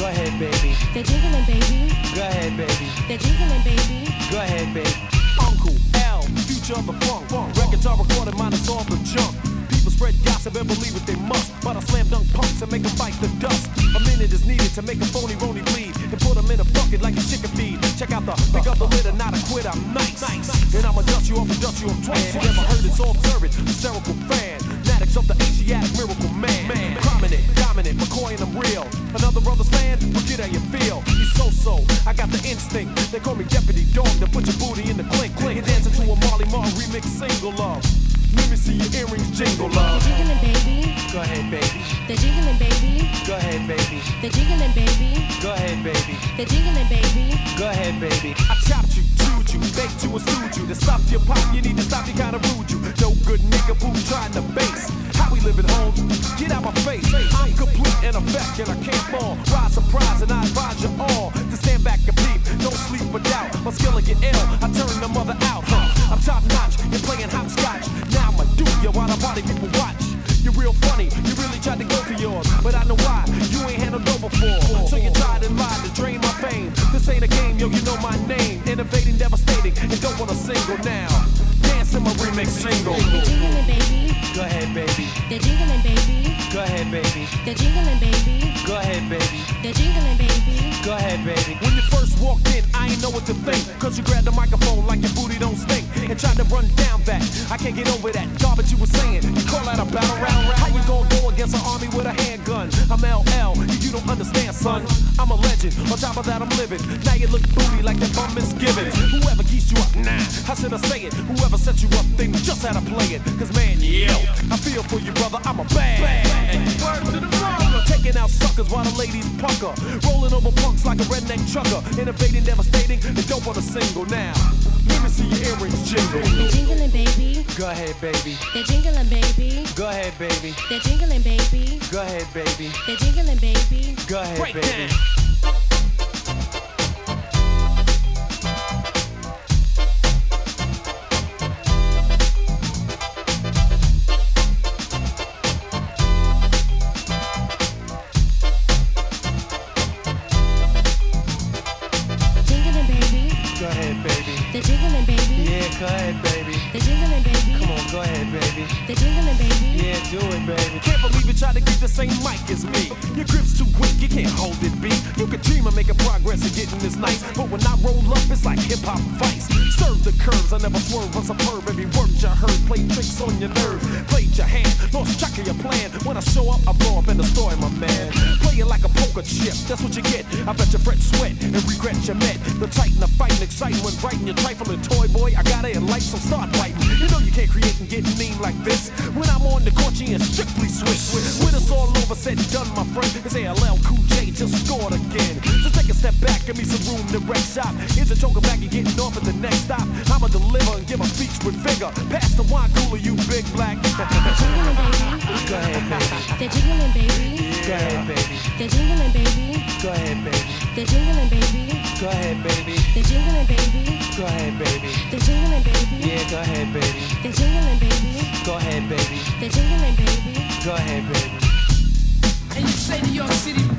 Go ahead, baby. They're jingling, baby. Go ahead, baby. They're jingling, baby. Go ahead, baby. Uncle L, future of the funk. Records are recorded, minus all the junk. People spread gossip and believe what they must, but I slam dunk punks and make them bite the dust. A minute is needed to make a phony rony bleed and put them in a bucket like a chicken feed. Check out the pick up the litter, not a quitter. I'm nice. And I'ma dust you off and dust you up twice. You never heard it, so observe it. Hysterical fan, fanatics of the Asiatic miracle man. Prominent, dominant, McCoy and I'm real. Another brother's fan, forget how you feel. He's so. I got the instinct. They call me Deputy Dog. To put your booty in the clink. You're dancing to a Marley Marl remix single love. Let me see your earrings jingle, love. They're jingling, baby. Go ahead, baby. They're jingling, baby. Go ahead, baby. They're jingling, baby. Go ahead, baby. They're jingling, baby. Go ahead, baby. I chopped you, chewed you, baked you, and stewed you. To stop your pop, you need to stop, you kinda rude you. No good nigga who trying to base. How we living, Holmes? Get out my face. I'm complete in effect and I can't fall. Rise surprise and I advise you all to stand back and peep. Don't sleep or doubt. My skill will get ill. I turn the mother out, I'm top notch. You're playing hopscotch. Now I'ma do ya while the party people watch. You're real funny. You really tried to go for yours, but I know why. You ain't handled no before. So you tried and lied to drain my fame. This ain't a game, yo. You know my name. Innovating, devastating, and don't want a single now. Dance in my remix single. They're jingling, baby. Go ahead, baby. They're jingling, baby. Go ahead, baby. They're jingling, baby. Go ahead, baby. They're jingling, baby. Go ahead, baby. When you first walked in, I ain't know what to think. Cause you grabbed the microphone like your booty don't stink. And tried to run down that. I can't get over that garbage you were saying. You call that a battle round? How you gonna go against an army with a handgun? I'm LL, you don't understand, son. I'm a legend. On top of that, I'm living. Now you look booty like that bum misgivings. Whoever geeks you up, nah, how should I say it? Whoever set you up, they just had to play it. Cause man, yo, I feel for you, brother. I'm a bad. Word to the brother. Taking out suckers while the ladies pucker. Rolling over punks like a redneck trucker. Innovating, devastating, and don't want a single now. Let me see your earrings jingle. They're jingling, baby. Go ahead, baby. They're jingling, baby. Go ahead, baby. They're jingling, baby. Go ahead, baby. They're jingling, baby. Go ahead, Break baby. down. Jingling, baby. Go ahead, baby. They're jingling, baby. Yeah, go ahead, baby. They're jingling, baby. Come on, go ahead, baby. They're jingling, baby. Yeah, do it, baby. Can't believe you tried to get the same mic as me. Your grip's too weak, you can't hold it, B. You can dream of making progress and getting this nice, but when I roll up, it's like hip-hop vice. Serve the curves, I never swerve, I'm superb. Every word you heard, play tricks on your nerve. Played your hand, lost track of your plan. When I show up, I blow up in the story, my man. Play it like a poker chip, that's what you get. I bet you fret, sweat, and regret you met. The titan, the fighting, exciting when writing, you're trifling. Toy boy, I got it in light, so start fighting. You know you can't create and get mean like this. When I'm on the court, you ain't strictly switch. With us all over, said and done, my friend. It's ALL Cool J just scored again. Just take a step back, give me some room to wreck shop. Here's a choker back, you're getting off at the next stop. I'ma deliver and give a speech with vigor. Pass the wine cooler, you big black. They're jingling, baby. Go ahead, baby. They're jingling, baby. Go ahead, baby. They're jingling, baby. Go ahead, baby. They're jingling, baby. Go ahead, baby. They're jingling, baby. Go ahead, baby. They're jingling, baby. Yeah, go ahead, baby. They're jingling, baby. Go ahead, baby. They're jingling, baby. Go ahead, baby. And you say New York City